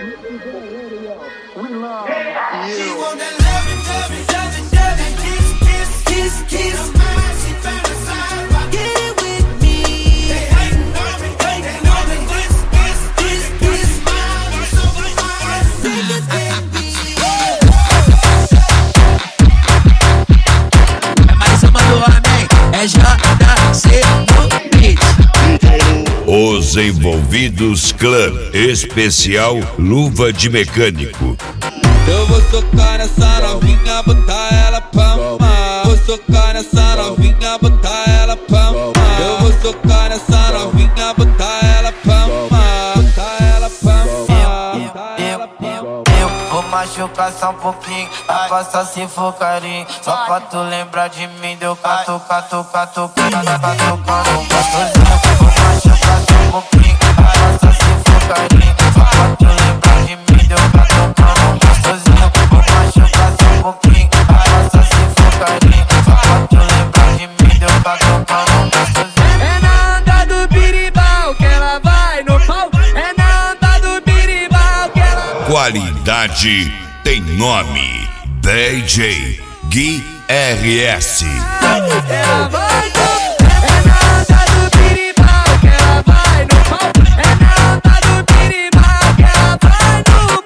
Os Envolvidos Club, especial Luva de Mecânico. Eu vou socar nessa novinha, botar ela pra mamar. Vou socar nessa novinha, botar ela pra mamar. Eu vou socar nessa novinha, botar ela pra mamar. Botar ela pra mamar. Eu vou machucar só um pouquinho, a passar se for carinho. Só pra tu lembrar de mim, deu catu, catu, catu, catu, gostosinho. Vou machucar só um pouquinho, a passar se for carinho. Só pra tu lembrar de mim, deu catu, gostosinho. Vou machucar só um pouquinho, a passar se for carinho. Só pra tu lembrar de mim, deu catu, gostosinho. É na anda do biribau que ela vai no pau. É na anda do biribau que ela... Qualidade tem nome. DJ Gui RS. Ela vai no... É na anda do biribau que ela vai no pau. É na anda do biribau que ela vai no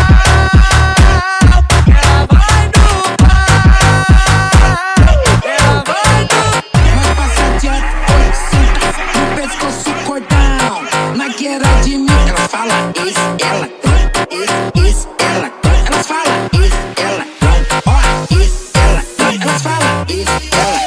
pau. Ela vai no pau. Ela vai no... Vai passar de ar, senta no pescoço cordão. Mas que era de mim, elas falam isso, ela isso, ela. Elas falam isso, ela ó, isso, ela. Elas falam isso, ela.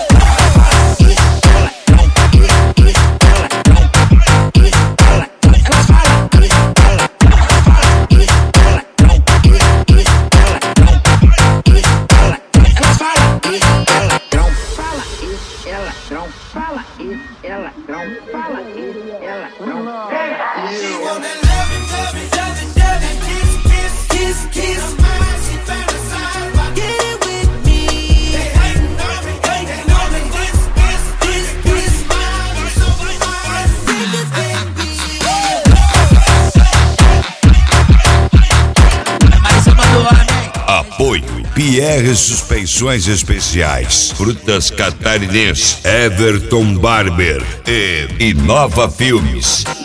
Apoio Pierre Suspensões Especiais, Frutas Catarinense, Everton Barber e Inova Filmes.